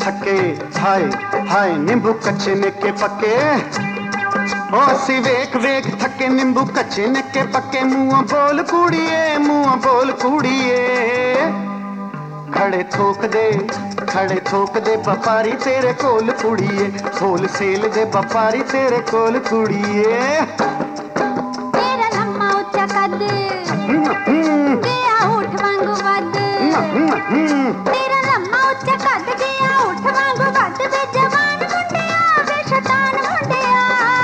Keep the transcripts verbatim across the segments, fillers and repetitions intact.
थके हाय हाय नींबू कच्चे निके पक्के ओ असी वेख वेख थके नींबू कच्चे निके पक्के मुँह बोल कुड़िए मुँह बोल कुड़िए खड़े थोक दे खड़े थोक दे व्यापारी तेरे कोल कुड़िए होल सेल दे व्यापारी तेरे कोल कुड़िए तेरा लम्मा उच्चा कद गया ऊठ वांगू वद तेरा लम्मा उच्चा कद गया ऊठ वांगू वद वे जवान मुंडिया वे शैतान मुंडिया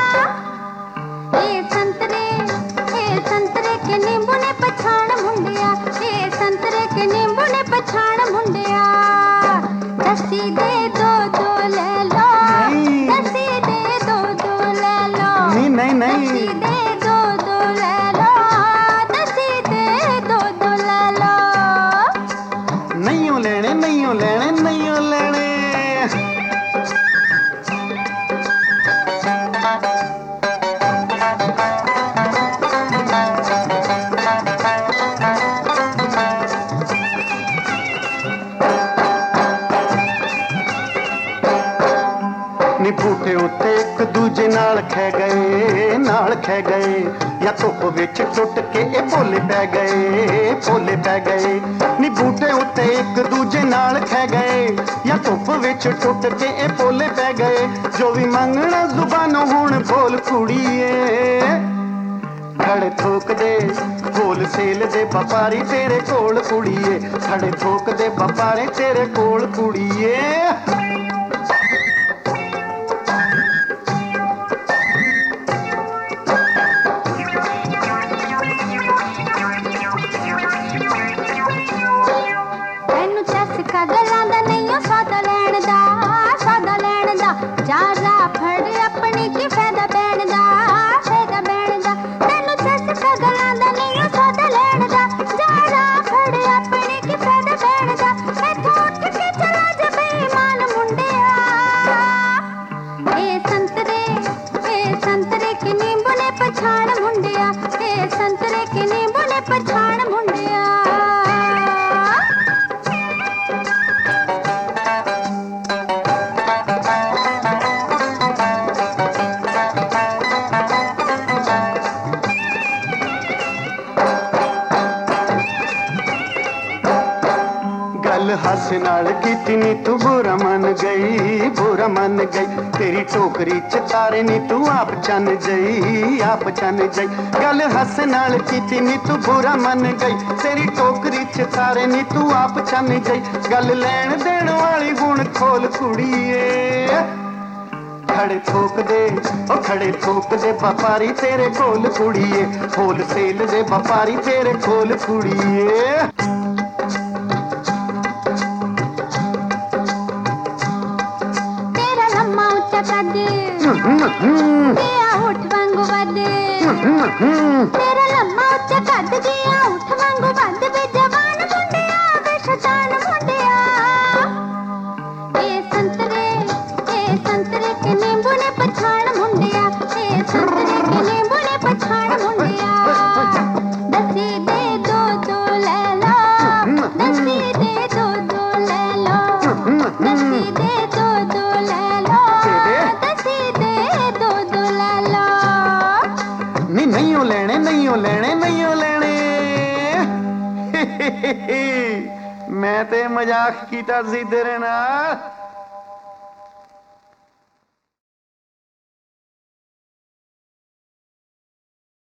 ए संतरे ए संतरे के नींबू ने पछाण मुंडिया ए संतरे के नींबू ने पछाण मुंडिया दसी दे दो दो ले लो दसी दे दो दो ले लो नहीं नहीं नहीं दसी दे दो दो ले लो दसी दे दो दो ले लो नहीं हो लेने नहीं हो लेने नहीं हो लेने नी बूटे उत्ते एक दूजे नाल खे गए नाल खे गए या धुप विच टुट के ए भोले पै गए भोले पै गए नी बूटे उत्ते एक दूजे नाल खे गए या धुप विच टुट के ए भोले पै गए जो भी मंगना जुबानों हुण बोल कुड़िए खड़े थोक दे होल सेल दे व्यापारी तेरे कोल कुड़िए खड़े थोक दे व्यापारी तेरे कोल कुड़िए गल्लां दा नहीं सौदा लैण दा सौदा लैण दा जारा फड़ अपनी की फायदा बैण दा फायदा बैण दा तैनू सस का गल्लां दा नहीं सौदा लैण दा जारा फड़ अपनी की फायदा बैण दा इथों उठ के चला जा बेईमान मुंडिया ए संतरे ए संतरे के नींबू ने पछाण मुंडिया ए संतरे के नींबू ने पछाण मुंडिया गल हस नाल कीती नी तू बुरा मन गई बुरा मन गई तेरी टोकरी च तारे नी तू आप चन जई आप चन जई गल हस नाल कीती नी तू बुरा मन गई तेरी टोकरी च तारे नी तू आप चन जई गल लैण देण वाली गुण खोल कुड़िए खड़े थोक दे ओ खड़े थोक दे व्यापारी तेरे कोल कुड़िए होल सेल दे व्यापारी तेरे कोल कुड़िए गया उठ वांगू वद तेरा लम्मा उच्चा कद गया उठ वांगू वद वे जवान मुंडिया वे शैतान मुंडिया ए संतरे ए संतरे के नींबू ने पछाण मुंडिया ए संतरे के नींबू ने पछाण मुंडिया दसी दे दो दो ले लो दसी दे दो दो ले लो दसी दे दो दो ले लो नहीं नहीं हो लेने नहीं हो लेने नहीं हो लेने मैं ते मजाक कीता सी तेरे नाल।